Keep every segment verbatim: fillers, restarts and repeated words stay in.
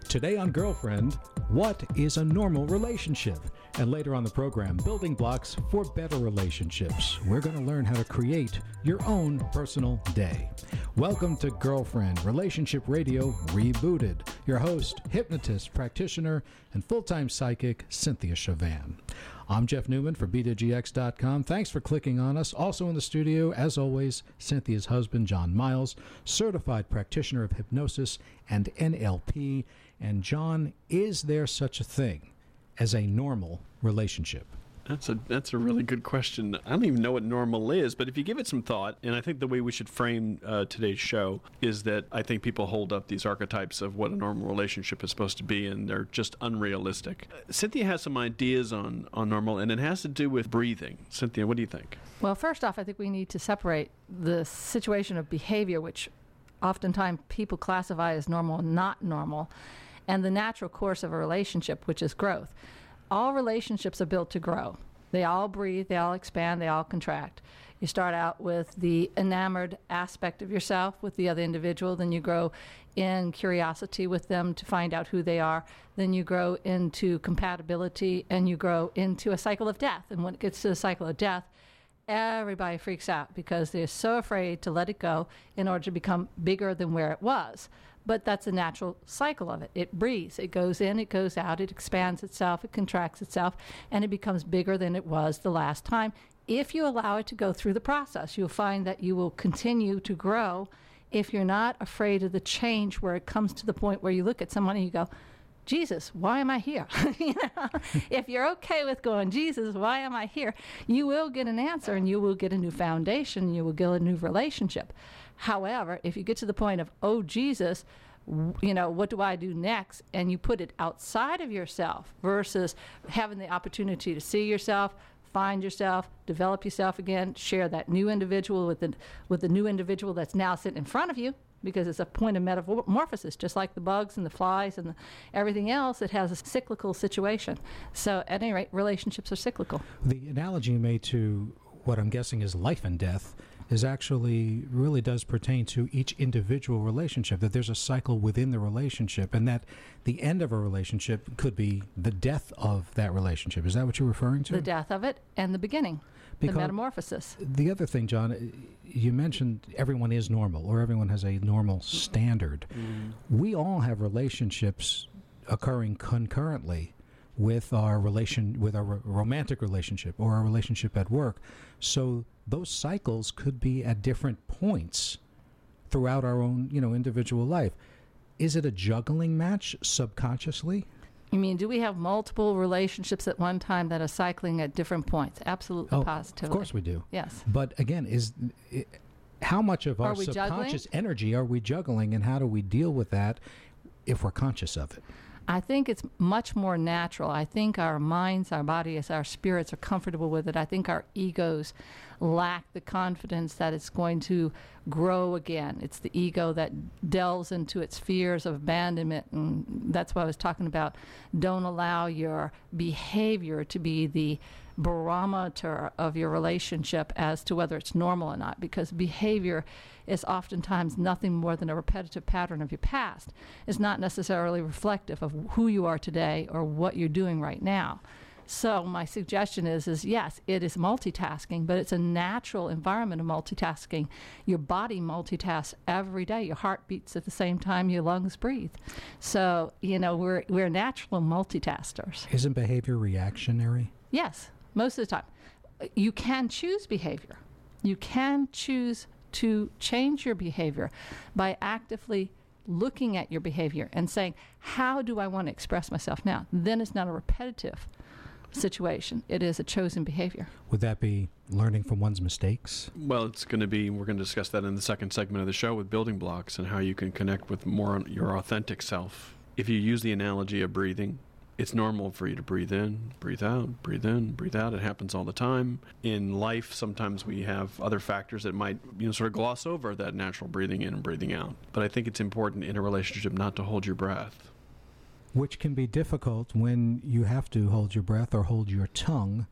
Today on Girlfriend, what is a normal relationship? And later on the program, building blocks for better relationships. We're going to learn how to create your own personal day. Welcome to Girlfriend, Relationship Radio Rebooted. Your host, hypnotist, practitioner, and full-time psychic, Cynthia Chavan. I'm Jeff Newman for B two G X dot com. Thanks for clicking on us. Also in the studio, as always, Cynthia's husband, John Miles, certified practitioner of hypnosis and N L P. And John, is there such a thing as a normal relationship? That's a that's a really good question. I don't even know what normal is, but if you give it some thought, and I think the way we should frame uh, today's show is that I think people hold up these archetypes of what a normal relationship is supposed to be, and they're just unrealistic. Uh, Cynthia has some ideas on, on normal, and it has to do with breathing. Cynthia, what do you think? Well, first off, I think we need to separate the situation of behavior, which oftentimes people classify as normal and not normal, and the natural course of a relationship, which is growth. All relationships are built to grow. They all breathe, they all expand, they all contract. You start out with the enamored aspect of yourself with the other individual, then you grow in curiosity with them to find out who they are, then you grow into compatibility, and you grow into a cycle of death. And when it gets to the cycle of death, everybody freaks out because they're so afraid to let it go in order to become bigger than where it was. But that's a natural cycle of it. It breathes. It goes in, it goes out, it expands itself, it contracts itself, and it becomes bigger than it was the last time. If you allow it to go through the process, you'll find that you will continue to grow if you're not afraid of the change where it comes to the point where you look at someone and you go, Jesus, why am I here? you know? If you're okay with going, Jesus, why am I here? You will get an answer, and you will get a new foundation, you will get a new relationship. However, if you get to the point of, oh, Jesus, you know, what do I do next? And you put it outside of yourself versus having the opportunity to see yourself, find yourself, develop yourself again, share that new individual with the, with the new individual that's now sitting in front of you, because it's a point of metamorphosis, just like the bugs and the flies and the, everything else. It has a cyclical situation. So at any rate, relationships are cyclical. The analogy you made to what I'm guessing is life and death is actually really does pertain to each individual relationship, that there's a cycle within the relationship, and that the end of a relationship could be the death of that relationship. Is that what you're referring to? The death of it and the beginning, because the metamorphosis. The other thing, John, you mentioned everyone is normal, or everyone has a normal standard. Mm. We all have relationships occurring concurrently with our relation, with our romantic relationship or our relationship at work. So those cycles could be at different points throughout our own, you know, individual life. Is it a juggling match subconsciously? You mean, do we have multiple relationships at one time that are cycling at different points? Absolutely, oh, positively. Of course we do. Yes. But again, is it, how much of our subconscious juggling? energy are we juggling, and how do we deal with that if we're conscious of it? I think it's much more natural. I think our minds, our bodies, our spirits are comfortable with it. I think our egos lack the confidence that it's going to grow again. It's the ego that delves into its fears of abandonment, and that's what I was talking about. Don't allow your behavior to be the barometer of your relationship as to whether it's normal or not, because behavior is oftentimes nothing more than a repetitive pattern of your past. It's not necessarily reflective of who you are today or what you're doing right now. So my suggestion is, is yes, it is multitasking, but it's a natural environment of multitasking. Your body multitasks every day. Your heart beats at the same time your lungs breathe. So, you know, we're we're natural multitaskers. Isn't behavior reactionary? Yes, most of the time. You can choose behavior. You can choose to change your behavior by actively looking at your behavior and saying, how do I want to express myself now? Then it's not a repetitive situation. It is a chosen behavior. Would that be learning from one's mistakes? Well, it's going to be, we're going to discuss that in the second segment of the show with building blocks and how you can connect with more your authentic self. If you use the analogy of breathing, it's normal for you to breathe in, breathe out, breathe in, breathe out. It happens all the time. In life, sometimes we have other factors that might, you know, sort of gloss over that natural breathing in and breathing out. But I think it's important in a relationship not to hold your breath. Which can be difficult when you have to hold your breath or hold your tongue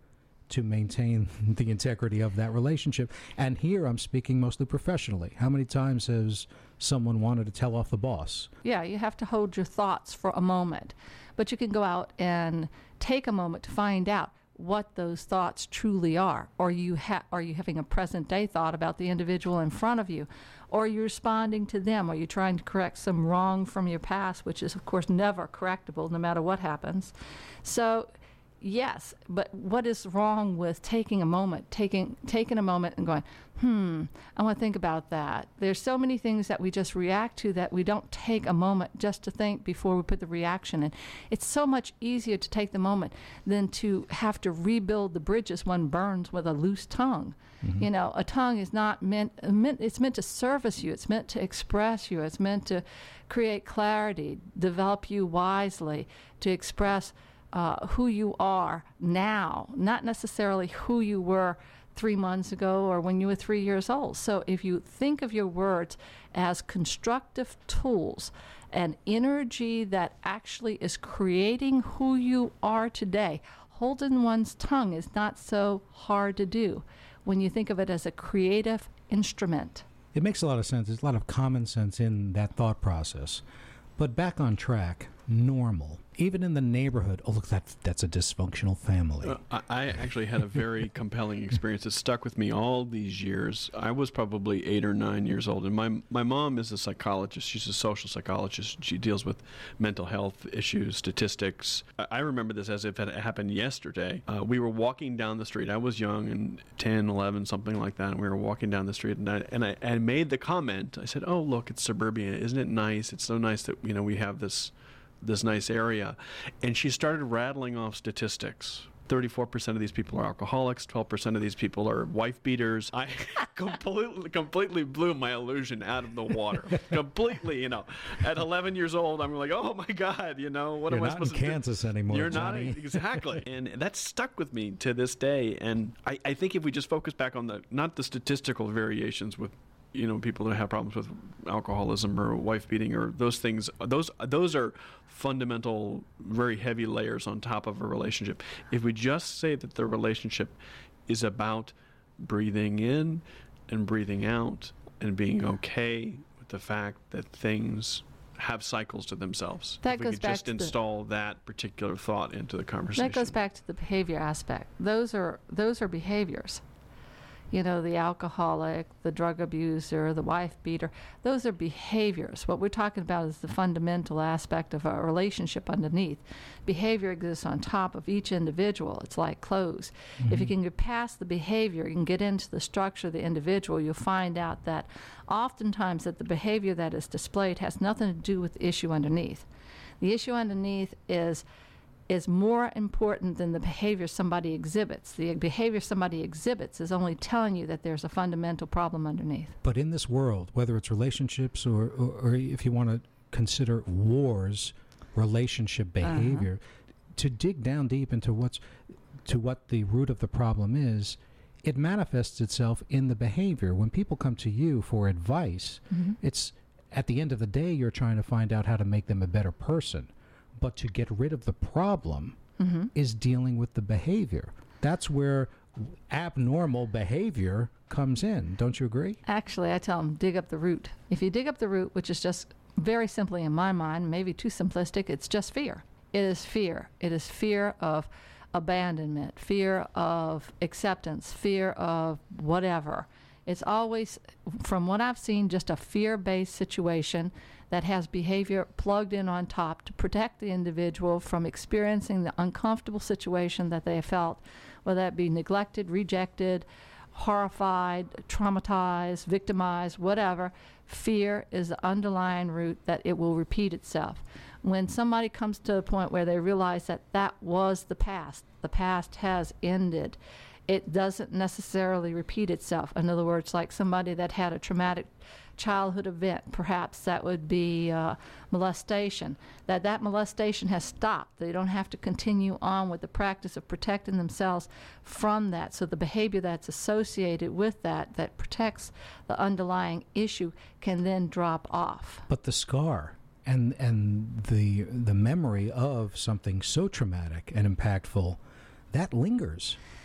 to maintain the integrity of that relationship. And here I'm speaking mostly professionally. How many times has someone wanted to tell off the boss? Yeah, you have to hold your thoughts for a moment. But you can go out and take a moment to find out what those thoughts truly are. Or you ha- are you having a present day thought about the individual in front of you? Or are you responding to them? Are you trying to correct some wrong from your past, which is, of course, never correctable no matter what happens? So, yes, but what is wrong with taking a moment, taking taking a moment and going, hmm, I want to think about that. There's so many things that we just react to that we don't take a moment just to think before we put the reaction in. It's so much easier to take the moment than to have to rebuild the bridges one burns with a loose tongue. Mm-hmm. You know, a tongue is not meant, meant, it's meant to service you. It's meant to express you. It's meant to create clarity, develop you wisely, to express Uh, who you are now, not necessarily who you were three months ago or when you were three years old. So if you think of your words as constructive tools, an energy that actually is creating who you are today, holding one's tongue is not so hard to do when you think of it as a creative instrument. It makes a lot of sense. There's a lot of common sense in that thought process. But back on track, normal. Even in the neighborhood, oh, look, that, that's a dysfunctional family. Uh, I, I actually had a very compelling experience that stuck with me all these years. I was probably eight or nine years old, and my my mom is a psychologist. She's a social psychologist. She deals with mental health issues, statistics. I, I remember this as if it happened yesterday. Uh, we were walking down the street. I was young, and ten, eleven, something like that, and we were walking down the street, and I, and I, I made the comment. I said, oh, look, it's suburbia. Isn't it nice? It's so nice that, you know, we have this this nice area. And she started rattling off statistics. thirty-four percent of these people are alcoholics, twelve percent of these people are wife beaters. I completely completely blew my illusion out of the water. completely, you know. At eleven years old, I'm like, oh my God, you know, what You're am I not supposed in to do? Kansas anymore, You're Johnny. not, exactly. And that stuck with me to this day. And I, I think if we just focus back on the, not the statistical variations with, you know, people that have problems with alcoholism or wife beating or those things, those those are fundamental, very heavy layers on top of a relationship. If we just say that the relationship is about breathing in and breathing out and being okay with the fact that things have cycles to themselves. That if we goes could back just to the- install that particular thought into the conversation. That goes back to the behavior aspect. Those are those are behaviors. You know, the alcoholic, the drug abuser, the wife beater, those are behaviors. What we're talking about is the fundamental aspect of a relationship underneath. Behavior exists on top of each individual. It's like clothes. Mm-hmm. If you can get past the behavior, you can get into the structure of the individual, you'll find out that oftentimes that the behavior that is displayed has nothing to do with the issue underneath. The issue underneath is is more important than the behavior somebody exhibits. The behavior somebody exhibits is only telling you that there's a fundamental problem underneath. But in this world, whether it's relationships or, or, or if you want to consider wars, relationship behavior, uh-huh. to dig down deep into what's to what the root of the problem is, it manifests itself in the behavior. When people come to you for advice, mm-hmm. it's at the end of the day you're trying to find out how to make them a better person. But to get rid of the problem mm-hmm. is dealing with the behavior. That's where abnormal behavior comes in. Don't you agree? Actually, I tell them, dig up the root. If you dig up the root, which is just very simply in my mind, maybe too simplistic, it's just fear. It is fear. It is fear of abandonment, fear of acceptance, fear of whatever. It's always, from what I've seen, just a fear-based situation that has behavior plugged in on top to protect the individual from experiencing the uncomfortable situation that they have felt, whether that be neglected, rejected, horrified, traumatized, victimized, whatever. Fear is the underlying root that it will repeat itself. When somebody comes to a point where they realize that that was the past, the past has ended, it doesn't necessarily repeat itself. In other words, like somebody that had a traumatic childhood event, perhaps that would be uh, molestation, that that molestation has stopped. They don't have to continue on with the practice of protecting themselves from that. So the behavior that's associated with that, that protects the underlying issue, can then drop off. But the scar and and the the memory of something so traumatic and impactful, that lingers.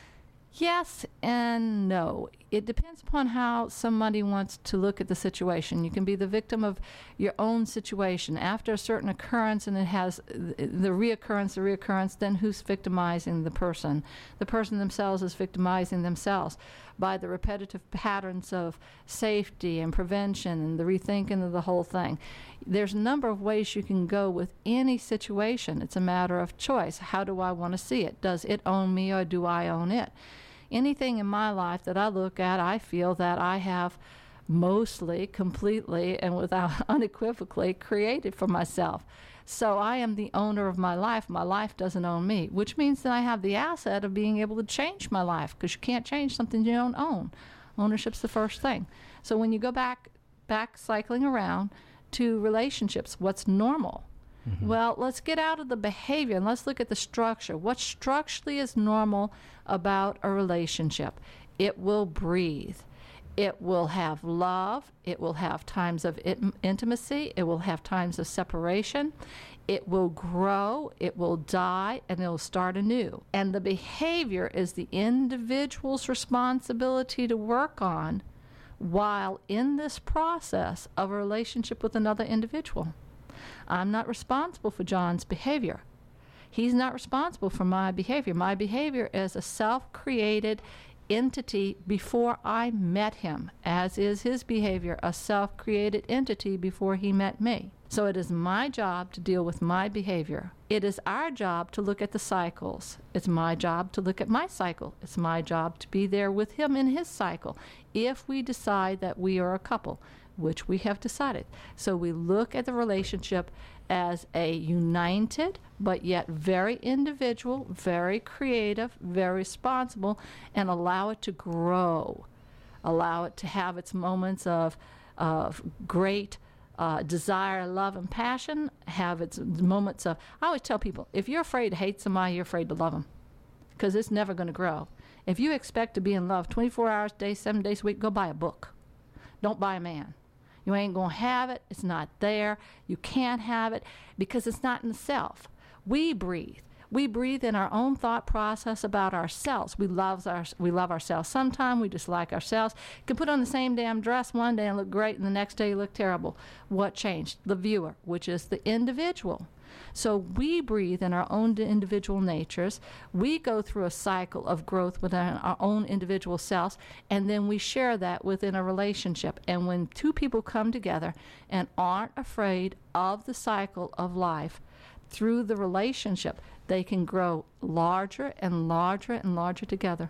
Yes and no. It depends upon how somebody wants to look at the situation. You can be the victim of your own situation. After a certain occurrence and it has the reoccurrence, the reoccurrence, then who's victimizing the person? The person themselves is victimizing themselves by the repetitive patterns of safety and prevention and the rethinking of the whole thing. There's a number of ways you can go with any situation. It's a matter of choice. How do I want to see it? Does it own me or do I own it? Anything in my life that I look at, I feel that I have mostly, completely, and without unequivocally created for myself. So I am the owner of my life. My life doesn't own me, which means that I have the asset of being able to change my life, because you can't change something you don't own. Ownership's the first thing. So when you go back, back cycling around to relationships, what's normal? Mm-hmm. Well, let's get out of the behavior and let's look at the structure. What structurally is normal about a relationship? It will breathe. It will have love. It will have times of it- intimacy. It will have times of separation. It will grow. It will die, and it will start anew. And the behavior is the individual's responsibility to work on while in this process of a relationship with another individual. I'm not responsible for John's behavior. He's not responsible for my behavior. My behavior is a self-created entity before I met him, as is his behavior a self-created entity before he met me. So it is my job to deal with my behavior. It is our job to look at the cycles. It's my job to look at my cycle. It's my job to be there with him in his cycle if we decide that we are a couple, which we have decided. So we look at the relationship as a united, but yet very individual, very creative, very responsible, and allow it to grow. Allow it to have its moments of, of great uh, desire, love, and passion, have its moments of, I always tell people, if you're afraid to hate somebody, you're afraid to love them, because it's never going to grow. If you expect to be in love twenty-four hours a day, seven days a week, go buy a book. Don't buy a man. You ain't going to have it. It's not there. You can't have it because it's not in the self. We breathe. We breathe in our own thought process about ourselves. We love our, we love ourselves sometime. We dislike ourselves. You can put on the same damn dress one day and look great, and the next day you look terrible. What changed? The viewer, which is the individual. So we breathe in our own individual natures. We go through a cycle of growth within our own individual selves, and then we share that within a relationship. And when two people come together and aren't afraid of the cycle of life, through the relationship, they can grow larger and larger and larger together.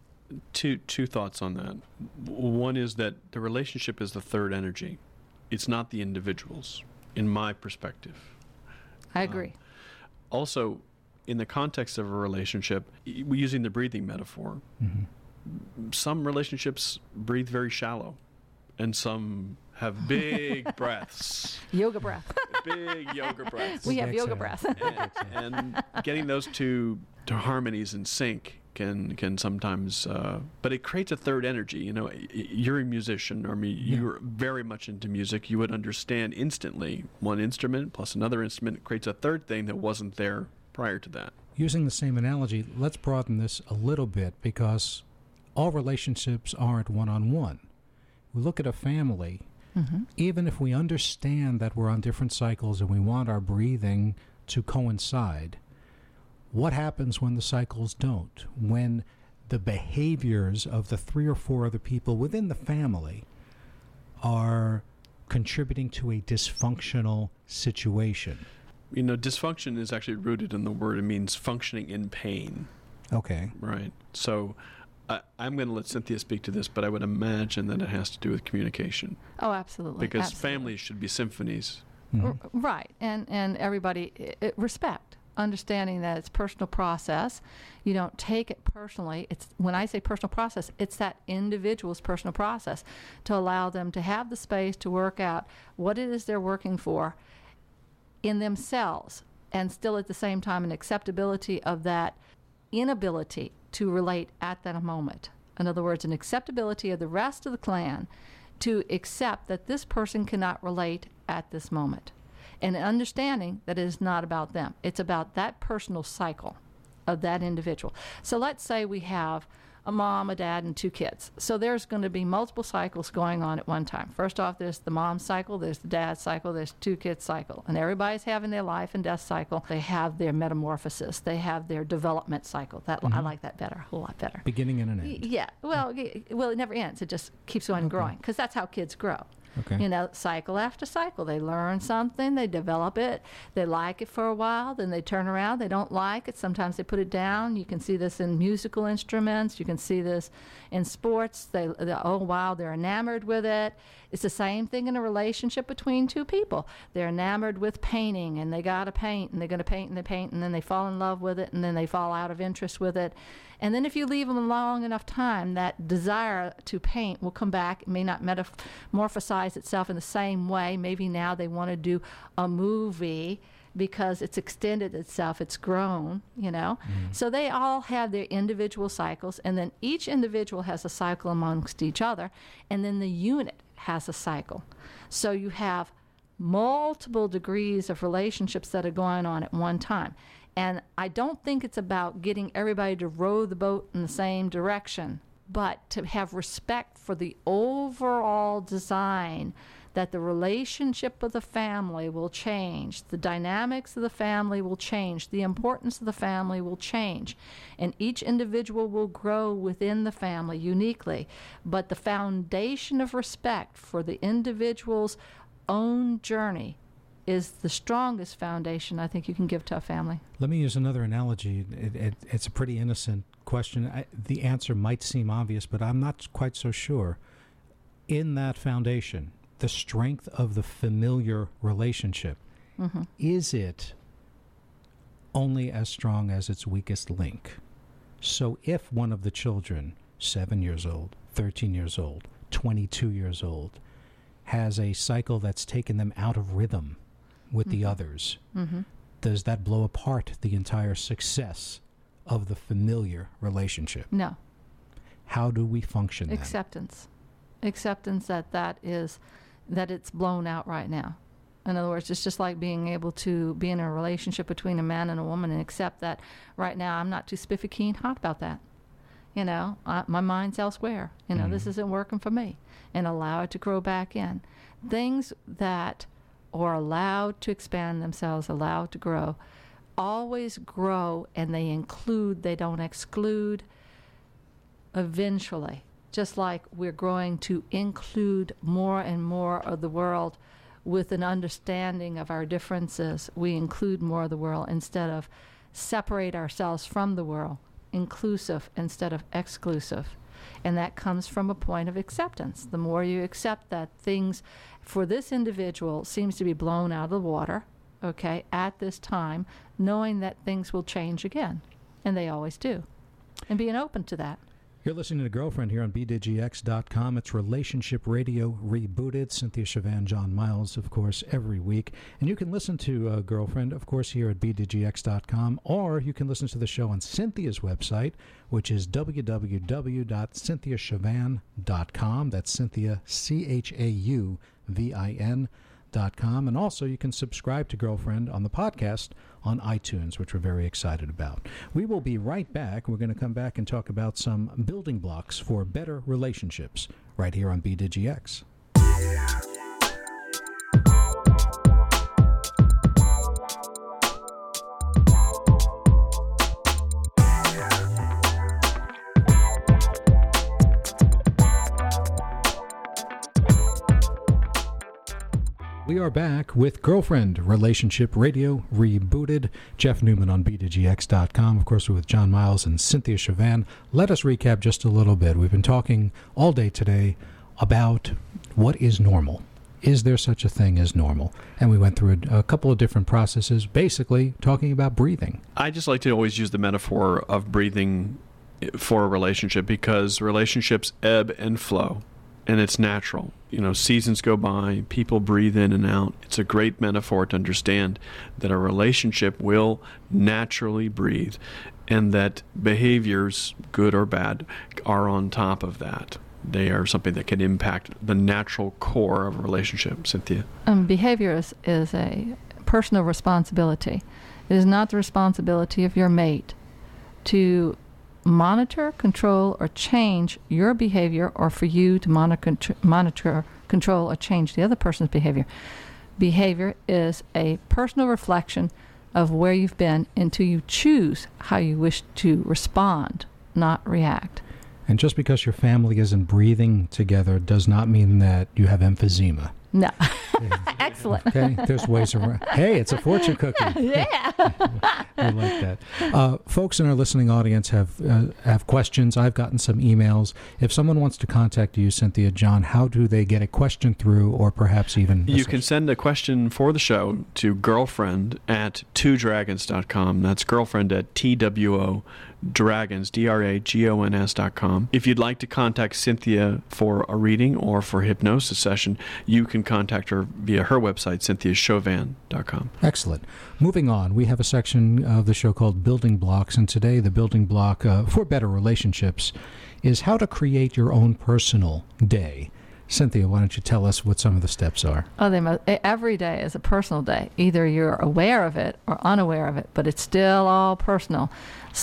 Two two thoughts on that. One is that the relationship is the third energy. It's not the individuals, in my perspective. I agree. Um, also, in the context of a relationship, y- using the breathing metaphor, mm-hmm. some relationships breathe very shallow, and some have big breaths. Yoga breath. Big yoga breaths. We have yoga breath. and, and getting those two to harmonies in sync can can sometimes, uh, but it creates a third energy. You know, you're a musician, or me, you're very much into music. You would understand instantly one instrument plus another instrument creates a third thing that wasn't there prior to that. Using the same analogy, let's broaden this a little bit, because all relationships aren't one-on-one. We look at a family, mm-hmm. even if we understand that we're on different cycles and we want our breathing to coincide, what happens when the cycles don't? When the behaviors of the three or four other people within the family are contributing to a dysfunctional situation? You know, dysfunction is actually rooted in the word. It means functioning in pain. Okay. Right. So I, I'm going to let Cynthia speak to this, but I would imagine that it has to do with communication. Oh, absolutely. Because absolutely. families should be symphonies. Mm-hmm. R- right. And, and everybody, I- I respect. Understanding that it's personal process. You don't take it personally. It's when I say personal process, it's that individual's personal process to allow them to have the space to work out what it is they're working for in themselves, and still at the same time an acceptability of that inability to relate at that moment. In other words, an acceptability of the rest of the clan to accept that this person cannot relate at this moment. And understanding that it is not about them. It's about that personal cycle of that individual. So let's say we have a mom, a dad, and two kids. So there's going to be multiple cycles going on at one time. First off, there's the mom cycle, there's the dad cycle, there's two kids cycle. And everybody's having their life and death cycle. They have their metamorphosis. They have their development cycle. That mm-hmm. I like that better, a whole lot better. Beginning and an end. Yeah. Well, well, it never ends. It just keeps on okay. growing, because that's how kids grow. Okay. You know, cycle after cycle. They learn something, they develop it, they like it for a while, then they turn around, they don't like it. Sometimes they put it down. You can see this in musical instruments. You can see this in sports. They, they oh, wow, they're enamored with it. It's the same thing in a relationship between two people. They're enamored with painting, and they got to paint, and they're going to paint, and they paint, and then they fall in love with it, and then they fall out of interest with it. And then if you leave them a long enough time, that desire to paint will come back. It may not metamorphosize itself in the same way. Maybe now they want to do a movie because it's extended itself, it's grown, you know. Mm. So they all have their individual cycles, and then each individual has a cycle amongst each other, and then the unit has a cycle. So you have multiple degrees of relationships that are going on at one time. And I don't think it's about getting everybody to row the boat in the same direction, but to have respect for the overall design, that the relationship of the family will change, the dynamics of the family will change, the importance of the family will change, and each individual will grow within the family uniquely. But the foundation of respect for the individual's own journey is the strongest foundation I think you can give to a family. Let me use another analogy. It, it, it's a pretty innocent question. I, the answer might seem obvious, but I'm not quite so sure. In that foundation, the strength of the familiar relationship, mm-hmm. is it only as strong as its weakest link? So if one of the children, seven years old, thirteen years old, twenty-two years old, has a cycle that's taken them out of rhythm with mm-hmm. the others, mm-hmm. does that blow apart the entire success of the familiar relationship? No. How do we function then? Acceptance. Acceptance that that is, that it's blown out right now. In other words, it's just like being able to be in a relationship between a man and a woman and accept that right now I'm not too spiffy keen hot about that. You know, I, my mind's elsewhere. You know, mm-hmm. this isn't working for me. And allow it to grow back in. Things that are allowed to expand themselves, allowed to grow, always grow, and they include, they don't exclude eventually. Just like we're growing to include more and more of the world with an understanding of our differences, we include more of the world instead of separate ourselves from the world, inclusive instead of exclusive. And that comes from a point of acceptance. The more you accept that things for this individual seems to be blown out of the water, okay, at this time, knowing that things will change again. And they always do. And being open to that. You're listening to Girlfriend here on B D G X dot com. It's Relationship Radio Rebooted. Cynthia Chavannes, John Miles, of course, every week. And you can listen to uh, Girlfriend, of course, here at B D G X dot com, or you can listen to the show on Cynthia's website, which is w w w dot cynthia chavannes dot com. That's Cynthia, C H A U V I N dot com. And also you can subscribe to Girlfriend on the podcast on iTunes, which we're very excited about. We will be right back. We're going to come back and talk about some building blocks for better relationships right here on B D G X. We are back with Girlfriend, Relationship Radio Rebooted. Jeff Newman on B D G X dot com. Of course, we're with John Miles and Cynthia Chavannes. Let us recap just a little bit. We've been talking all day today about what is normal. Is there such a thing as normal? And we went through a, a couple of different processes, basically talking about breathing. I just like to always use the metaphor of breathing for a relationship because relationships ebb and flow. And it's natural. You know, seasons go by, people breathe in and out. It's a great metaphor to understand that a relationship will naturally breathe and that behaviors, good or bad, are on top of that. They are something that can impact the natural core of a relationship. Cynthia? Um, behavior is, is a personal responsibility. It is not the responsibility of your mate to monitor, control, or change your behavior, or for you to monitor, monitor, control, or change the other person's behavior. Behavior is a personal reflection of where you've been until you choose how you wish to respond, not react. And just because your family isn't breathing together does not mean that you have emphysema. No. Excellent. Okay, there's ways around. Hey, it's a fortune cookie. Yeah. I like that. Uh, folks in our listening audience have uh, have questions. I've gotten some emails. If someone wants to contact you, Cynthia, John, how do they get a question through, or perhaps even... You can send a question for the show to girlfriend at two dragons dot com. That's girlfriend at T W O Dragons, D R A G O N S dot com. If you'd like to contact Cynthia for a reading or for a hypnosis session, you can contact her via her website, cynthia chauvin dot com. Excellent. Moving on, we have a section of the show called Building Blocks, and today the building block uh, for better relationships is how to create your own personal day. Cynthia, why don't you tell us what some of the steps are? Oh, they must, every day is a personal day. Either you're aware of it or unaware of it, but it's still all personal.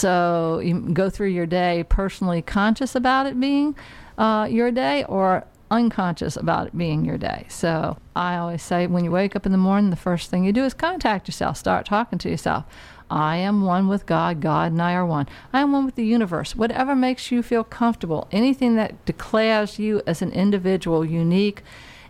So you go through your day personally conscious about it being uh, your day, or unconscious about it being your day. So I always say, when you wake up in the morning, the first thing you do is contact yourself. Start talking to yourself. I am one with God. God and I are one. I am one with the universe. Whatever makes you feel comfortable, anything that declares you as an individual, unique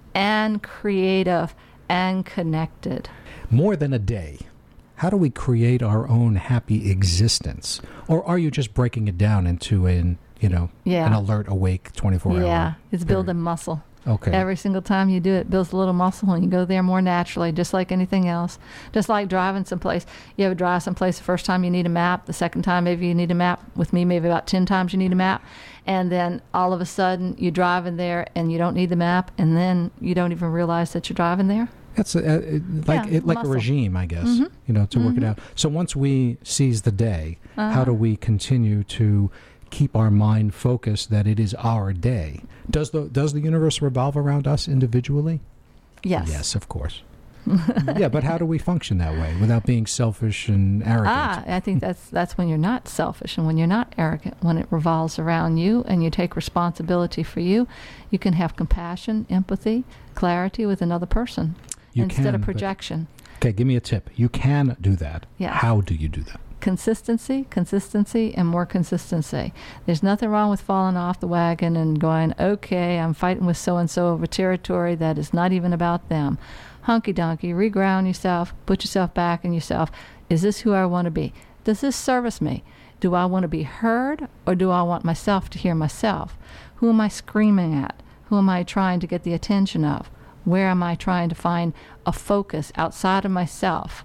and creative and connected. More than a day. How do we create our own happy existence? Or are you just breaking it down into an, you know, yeah. an alert, awake, twenty-four hour? Yeah, it's period? building muscle. Okay. Every single time you do it, it builds a little muscle, and you go there more naturally, just like anything else. Just like driving someplace. You ever drive someplace the first time you need a map, the second time maybe you need a map. With me, maybe about ten times you need a map. And then all of a sudden you're driving there and you don't need the map, and then you don't even realize that you're driving there. That's a, a, like Yeah, it, like muscle. a regime, I guess, Mm-hmm. you know, to mm-hmm. work it out. So once we seize the day, Uh-huh. how do we continue to keep our mind focused that it is our day? Does the does the universe revolve around us individually? Yes. Yes, of course. Yeah, but how do we function that way without being selfish and arrogant? Ah, I think that's that's when you're not selfish and when you're not arrogant. When it revolves around you and you take responsibility for you, you can have compassion, empathy, clarity with another person You instead can, of but- projection. Okay, give me a tip. You can do that. Yes. How do you do that? Consistency, consistency, and more consistency. There's nothing wrong with falling off the wagon and going, okay, I'm fighting with so-and-so over territory that is not even about them. Hunky-dunky, reground yourself, put yourself back in yourself. Is this who I want to be? Does this service me? Do I want to be heard, or do I want myself to hear myself? Who am I screaming at? Who am I trying to get the attention of? Where am I trying to find a focus outside of myself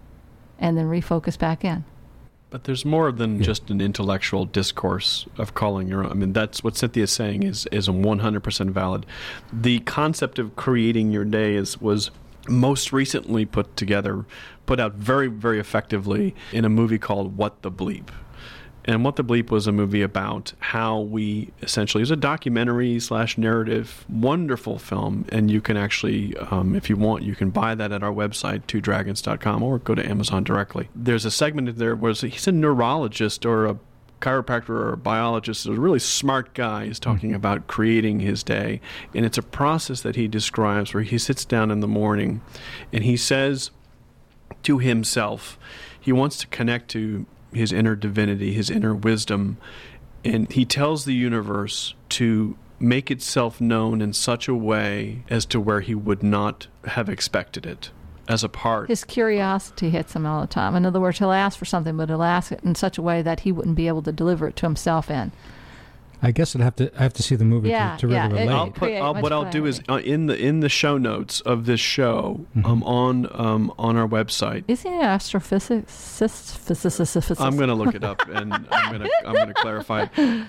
and then refocus back in? But there's more than Yeah. just an intellectual discourse of calling your own. I mean, that's what Cynthia's saying is is one hundred percent valid. The concept of creating your day is was most recently put together, put out very, very effectively in a movie called What the Bleep. And What the Bleep was a movie about how we essentially, it was a documentary slash narrative, wonderful film. And you can actually, um, if you want, you can buy that at our website, two dragons dot com, or go to Amazon directly. There's a segment in there where he's a neurologist or a chiropractor or a biologist, a really smart guy, is talking mm-hmm. about creating his day. And it's a process that he describes where he sits down in the morning and he says to himself, he wants to connect to his inner divinity, his inner wisdom, and he tells the universe to make itself known in such a way as to where he would not have expected it as a part. His curiosity hits him all the time. In other words, he'll ask for something, but he'll ask it in such a way that he wouldn't be able to deliver it to himself in. I guess I'd have to I have to see the movie Yeah, to, to really yeah, it- relate. I'll put, create I'll, much what I'll do is clarity. uh, in the in the show notes of this show Mhm. um, on um, on our website. Isn't he an astrophysicist? Physicist? I'm going to look it up and I'm going to I'm going to clarify. Um,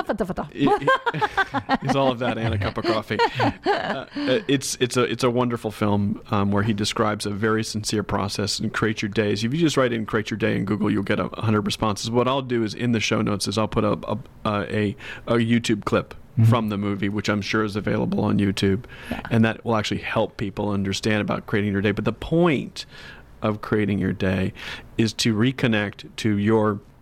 it- it- it's all of that and a cup of coffee. Uh, it's it's a it's a wonderful film um, where he describes a very sincere process and create your days. If you just write in "create your day" in Google, you'll get a hundred responses. What I'll do is in the show notes is I'll put a a, a, a YouTube clip Mhm. from the movie, which I'm sure is available on YouTube, Yeah. and that will actually help people understand about creating your day. But the point of creating your day is to reconnect to your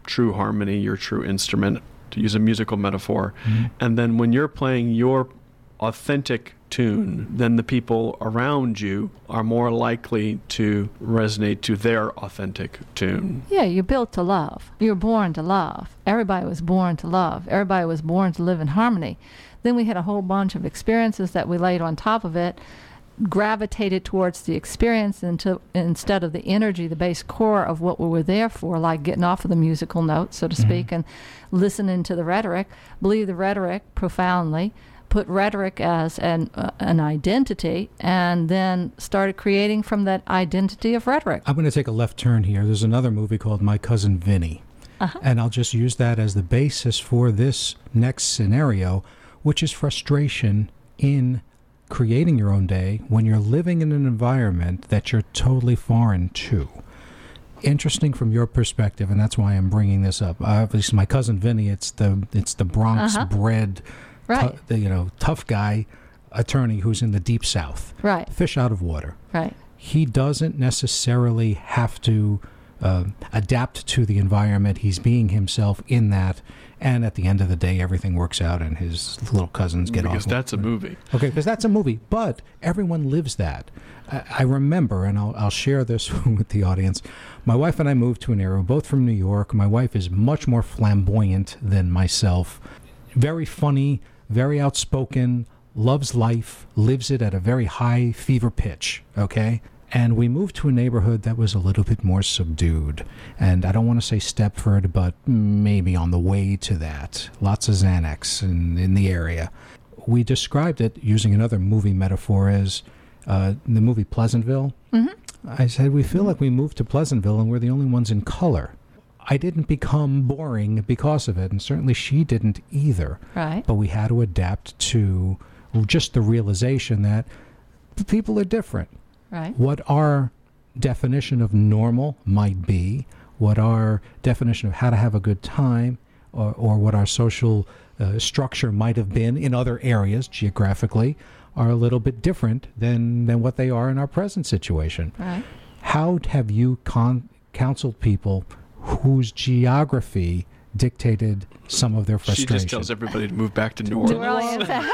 true harmony, your true instrument, to use a musical metaphor. Mm-hmm. And then when you're playing your authentic tune, then the people around you are more likely to resonate to their authentic tune. Yeah, you're built to love. You're born to love. Everybody was born to love. Everybody was born to live in harmony. Then we had a whole bunch of experiences that we laid on top of it, gravitated towards the experience into, instead of the energy, the base core of what we were there for, like getting off of the musical note, so to speak, Mm-hmm. and listening to the rhetoric, believe the rhetoric profoundly, put rhetoric as an, uh, an identity, and then started creating from that identity of rhetoric. I'm going to take a left turn here. There's another movie called My Cousin Vinny. Uh-huh. And I'll just use that as the basis for this next scenario, which is frustration in creating your own day when you're living in an environment that you're totally foreign to. Interesting from your perspective, and that's why I'm bringing this up. Obviously, My Cousin Vinny, it's the it's the Bronx-bred, Right. tou- the, you know, tough guy attorney who's in the deep South, Right, fish out of water. right. He doesn't necessarily have to uh, adapt to the environment. He's being himself in that, and at the end of the day, everything works out, and his little cousins get Because off. that's a movie. Okay, because that's a movie, but everyone lives that. I, I remember, and I'll, I'll share this with the audience. My wife and I moved to an area, both from New York. My wife is much more flamboyant than myself. Very funny, very outspoken, loves life, lives it at a very high fever pitch, okay? And we moved to a neighborhood that was a little bit more subdued. And I don't want to say Stepford, but maybe on the way to that. Lots of Xanax in, in the area. We described it using another movie metaphor as uh, the movie Pleasantville. Mm-hmm. I said, we feel like we moved to Pleasantville and we're the only ones in color. I didn't become boring because of it, and certainly she didn't either. Right. But we had to adapt to just the realization that people are different. Right. What our definition of normal might be, what our definition of how to have a good time, or, or what our social uh, structure might have been in other areas geographically, are a little bit different than, than what they are in our present situation. Right. How have you con- counseled people whose geography dictated some of their She frustration? just tells everybody to move back to New New Orleans. Orleans.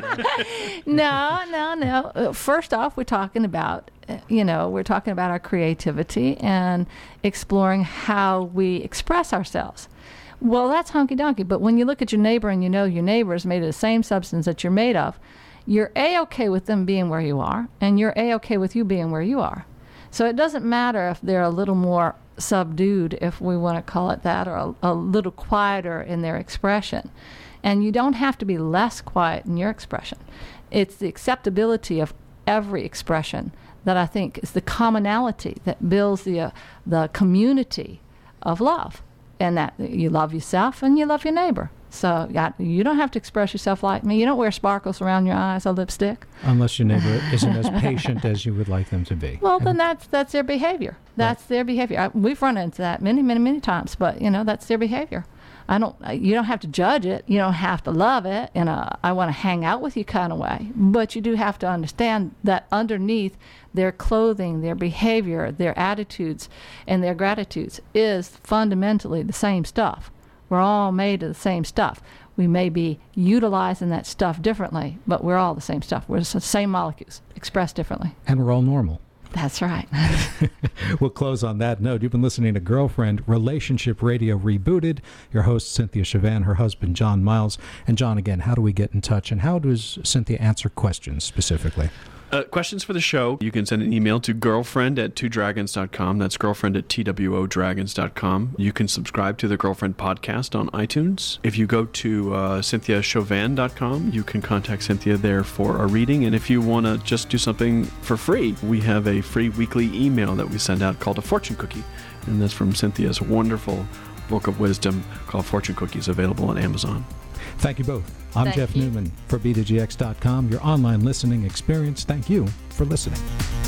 no, no, no. Uh, First off, we're talking about, uh, you know, we're talking about our creativity and exploring how we express ourselves. Well, that's hunky-donkey. But when you look at your neighbor and you know your neighbor is made of the same substance that you're made of, you're A-okay with them being where you are, and you're A-okay with you being where you are. So it doesn't matter if they're a little more subdued, if we want to call it that, or a, a little quieter in their expression. And you don't have to be less quiet in your expression. It's the acceptability of every expression that I think is the commonality that builds the, uh, the community of love, and that you love yourself and you love your neighbor. So yeah, you don't have to express yourself like me. You don't wear sparkles around your eyes or lipstick. Unless your neighbor isn't as patient as you would like them to be. Well, then that's that's their behavior. That's their behavior. I, we've run into that many, many, many times. But you know, that's their behavior. I don't. I, you don't have to judge it. You don't have to love it in a I want to hang out with you kind of way. But you do have to understand that underneath their clothing, their behavior, their attitudes, and their gratitudes is fundamentally the same stuff. We're all made of the same stuff. We may be utilizing that stuff differently, but we're all the same stuff. We're the same molecules, expressed differently. And we're all normal. That's right. We'll close on that note. You've been listening to Girlfriend Relationship Radio Rebooted. Your host, Cynthia Chavan, her husband, John Miles. And John, again, how do we get in touch, and how does Cynthia answer questions specifically? Uh, questions for the show, you can send an email to girlfriend at two dragons dot com. That's girlfriend at T W O dragons dot com. You can subscribe to the Girlfriend podcast on iTunes. If you go to uh, cynthia chauvin dot com, you can contact Cynthia there for a reading. And if you want to just do something for free, we have a free weekly email that we send out called a fortune cookie. And that's from Cynthia's wonderful book of wisdom called Fortune Cookies, available on Amazon. Thank you both. I'm Thank Jeff you. Newman for B two G X dot com, your online listening experience. Thank you for listening.